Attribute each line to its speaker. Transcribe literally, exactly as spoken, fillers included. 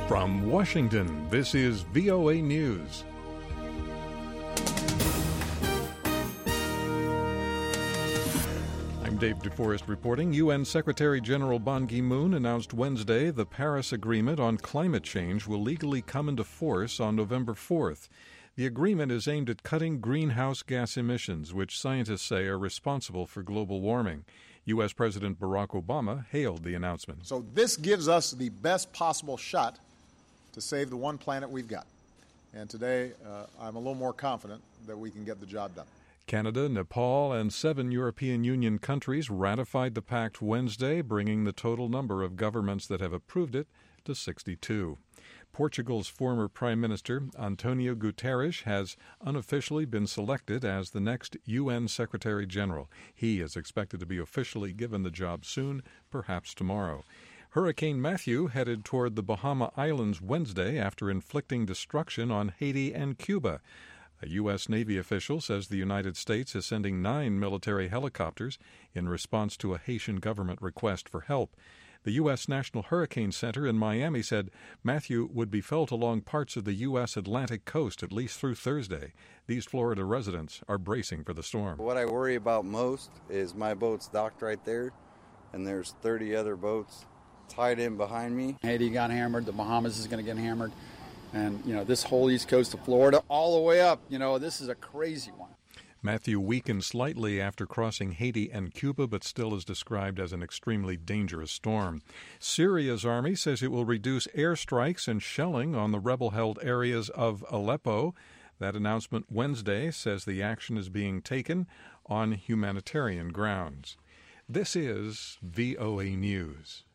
Speaker 1: From Washington, this is V O A News. I'm Dave DeForest reporting. U N Secretary General Ban Ki-moon announced Wednesday the Paris Agreement on climate change will legally come into force on November fourth. The agreement is aimed at cutting greenhouse gas emissions, which scientists say are responsible for global warming. U S. President Barack Obama hailed the announcement.
Speaker 2: So this gives us the best possible shot to save the one planet we've got. And today, uh, I'm a little more confident that we can get the job done.
Speaker 1: Canada, Nepal, and seven European Union countries ratified the pact Wednesday, bringing the total number of governments that have approved it to sixty-two. Portugal's former Prime Minister, Antonio Guterres, has unofficially been selected as the next U N Secretary General. He is expected to be officially given the job soon, perhaps tomorrow. Hurricane Matthew headed toward the Bahama Islands Wednesday after inflicting destruction on Haiti and Cuba. A U S. Navy official says the United States is sending nine military helicopters in response to a Haitian government request for help. The U S. National Hurricane Center in Miami said Matthew would be felt along parts of the U S. Atlantic coast at least through Thursday. These Florida residents are bracing for the storm.
Speaker 3: What I worry about most is my boat's docked right there, and there's thirty other boats tied in behind me.
Speaker 4: Haiti got hammered. The Bahamas is going to get hammered. And, you know, this whole east coast of Florida all the way up, you know, this is a crazy one.
Speaker 1: Matthew weakened slightly after crossing Haiti and Cuba, but still is described as an extremely dangerous storm. Syria's army says it will reduce airstrikes and shelling on the rebel-held areas of Aleppo. That announcement Wednesday says the action is being taken on humanitarian grounds. This is V O A News.